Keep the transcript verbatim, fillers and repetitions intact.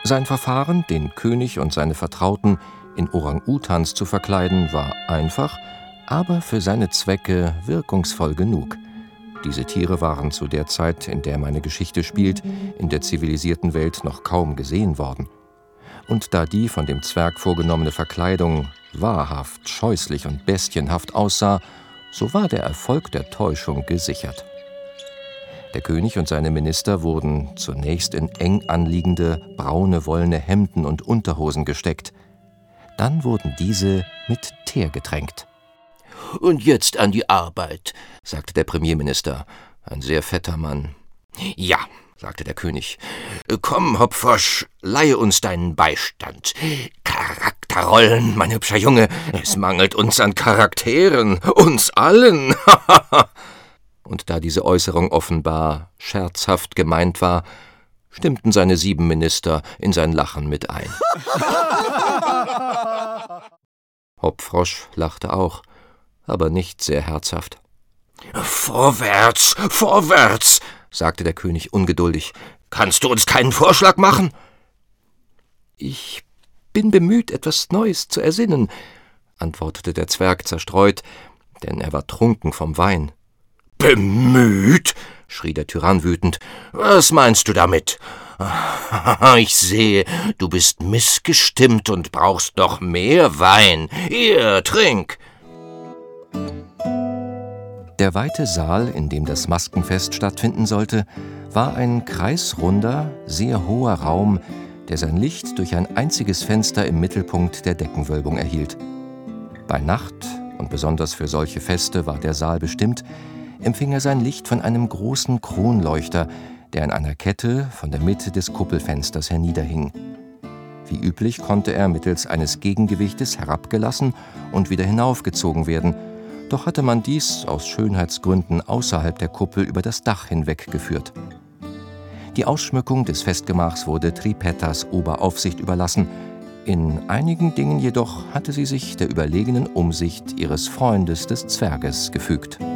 Sein Verfahren, den König und seine Vertrauten in Orang-Utans zu verkleiden, war einfach, aber für seine Zwecke wirkungsvoll genug. Diese Tiere waren zu der Zeit, in der meine Geschichte spielt, in der zivilisierten Welt noch kaum gesehen worden. Und da die von dem Zwerg vorgenommene Verkleidung wahrhaft, scheußlich und bestienhaft aussah, so war der Erfolg der Täuschung gesichert. Der König und seine Minister wurden zunächst in eng anliegende, braune wollene Hemden und Unterhosen gesteckt. Dann wurden diese mit Teer getränkt. »Und jetzt an die Arbeit«, sagte der Premierminister, ein sehr fetter Mann. »Ja«, sagte der König. »Komm, Hopfrosch, leihe uns deinen Beistand. Charakterrollen, mein hübscher Junge, es mangelt uns an Charakteren, uns allen.« Und da diese Äußerung offenbar scherzhaft gemeint war, stimmten seine sieben Minister in sein Lachen mit ein. Hopfrosch lachte auch, aber nicht sehr herzhaft. »Vorwärts, vorwärts«, sagte der König ungeduldig. »Kannst du uns keinen Vorschlag machen?« »Ich bin bemüht, etwas Neues zu ersinnen«, antwortete der Zwerg zerstreut, denn er war trunken vom Wein. »Bemüht?« schrie der Tyrann wütend. »Was meinst du damit? Ich sehe, du bist missgestimmt und brauchst noch mehr Wein. Hier, trink!« Der weite Saal, in dem das Maskenfest stattfinden sollte, war ein kreisrunder, sehr hoher Raum, der sein Licht durch ein einziges Fenster im Mittelpunkt der Deckenwölbung erhielt. Bei Nacht, und besonders für solche Feste war der Saal bestimmt, empfing er sein Licht von einem großen Kronleuchter, der an einer Kette von der Mitte des Kuppelfensters herniederhing. Wie üblich konnte er mittels eines Gegengewichtes herabgelassen und wieder hinaufgezogen werden, doch hatte man dies aus Schönheitsgründen außerhalb der Kuppel über das Dach hinweggeführt. Die Ausschmückung des Festgemachs wurde Tripettas Oberaufsicht überlassen, in einigen Dingen jedoch hatte sie sich der überlegenen Umsicht ihres Freundes des Zwerges gefügt.